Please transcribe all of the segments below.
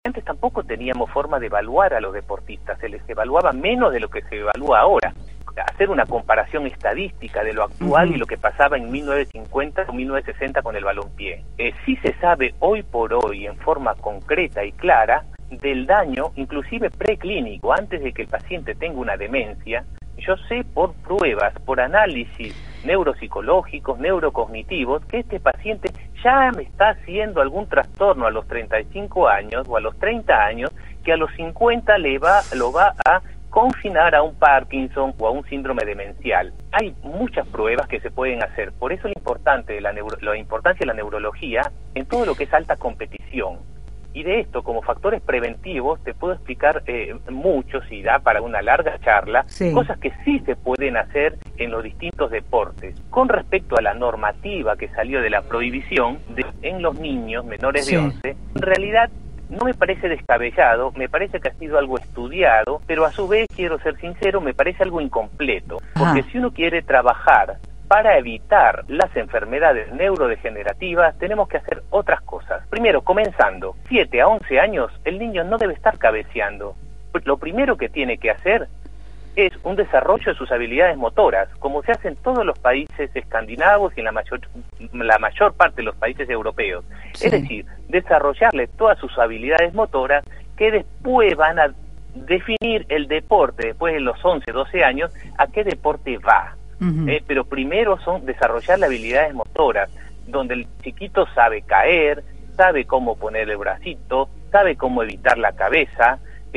Antes tampoco teníamos forma de evaluar a los deportistas, se les evaluaba menos de lo que se evalúa ahora. Hacer una comparación estadística de lo actual y lo que pasaba en 1950 o 1960 con el balompié. Sí se sabe hoy por hoy, en forma concreta y clara, del daño, inclusive preclínico, antes de que el paciente tenga una demencia. Yo sé por pruebas, por análisis neuropsicológicos, neurocognitivos, que este paciente ya me está haciendo algún trastorno a los 35 años o a los 30 años, que a los 50 lo va a confinar a un Parkinson o a un síndrome demencial. Hay muchas pruebas que se pueden hacer, por eso la importancia de la neurología en todo lo que es alta competición. Y de esto, como factores preventivos, te puedo explicar muchos, y da para una larga charla, cosas que sí se pueden hacer en los distintos deportes. Con respecto a la normativa que salió de la prohibición en los niños menores de 11, en realidad no me parece descabellado, me parece que ha sido algo estudiado, pero a su vez, quiero ser sincero, me parece algo incompleto. Porque si uno quiere trabajar para evitar las enfermedades neurodegenerativas, tenemos que hacer otras cosas. Primero, comenzando, 7 a 11 años, el niño no debe estar cabeceando. Lo primero que tiene que hacer es un desarrollo de sus habilidades motoras, como se hace en todos los países escandinavos y en la mayor parte de los países europeos. Es decir, desarrollarle todas sus habilidades motoras que después van a definir el deporte, después de los 11, 12 años, a qué deporte va. Pero primero son desarrollar habilidades motoras, donde el chiquito sabe caer, sabe cómo poner el bracito, sabe cómo evitar la cabeza.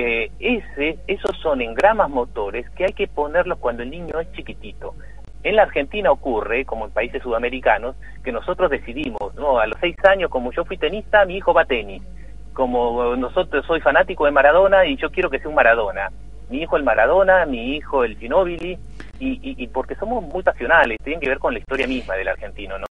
Esos son engramas motores que hay que ponerlos cuando el niño es chiquitito. En la Argentina ocurre, como en países sudamericanos, que nosotros decidimos, no, a los 6 años, como yo fui tenista, mi hijo va a tenis. Como soy fanático de Maradona y yo quiero que sea un Maradona. Mi hijo el Maradona, mi hijo el Ginóbili, y porque somos muy pasionales, tienen que ver con la historia misma del argentino, ¿no?